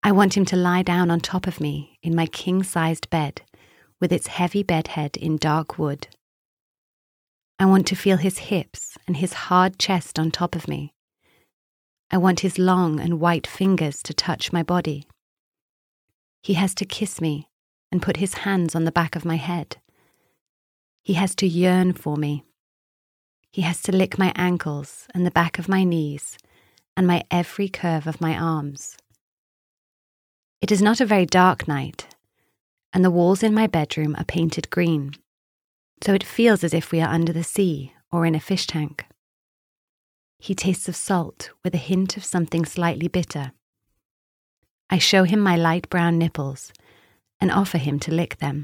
I want him to lie down on top of me in my king-sized bed with its heavy bedhead in dark wood. I want to feel his hips and his hard chest on top of me. I want his long and white fingers to touch my body. He has to kiss me and put his hands on the back of my head. He has to yearn for me. He has to lick my ankles and the back of my knees and my every curve of my arms. It is not a very dark night, and the walls in my bedroom are painted green, so it feels as if we are under the sea or in a fish tank. He tastes of salt with a hint of something slightly bitter. I show him my light brown nipples and offer him to lick them.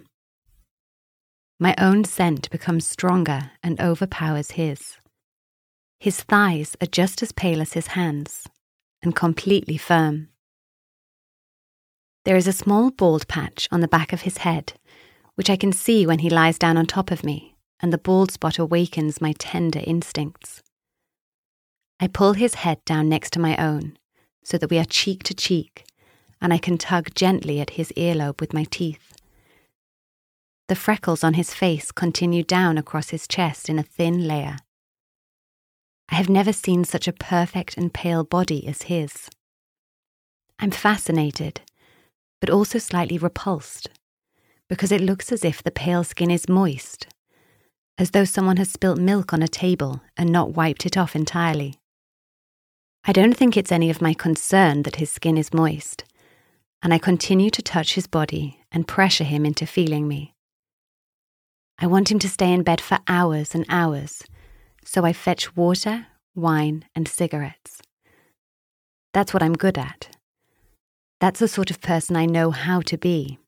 My own scent becomes stronger and overpowers his. His thighs are just as pale as his hands and completely firm. There is a small bald patch on the back of his head, which I can see when he lies down on top of me, and the bald spot awakens my tender instincts. I pull his head down next to my own, so that we are cheek to cheek, and I can tug gently at his earlobe with my teeth. The freckles on his face continue down across his chest in a thin layer. I have never seen such a perfect and pale body as his. I'm fascinated, but also slightly repulsed, because it looks as if the pale skin is moist, as though someone has spilt milk on a table and not wiped it off entirely. I don't think it's any of my concern that his skin is moist, and I continue to touch his body and pressure him into feeling me. I want him to stay in bed for hours and hours, so I fetch water, wine, and cigarettes. That's what I'm good at. That's the sort of person I know how to be.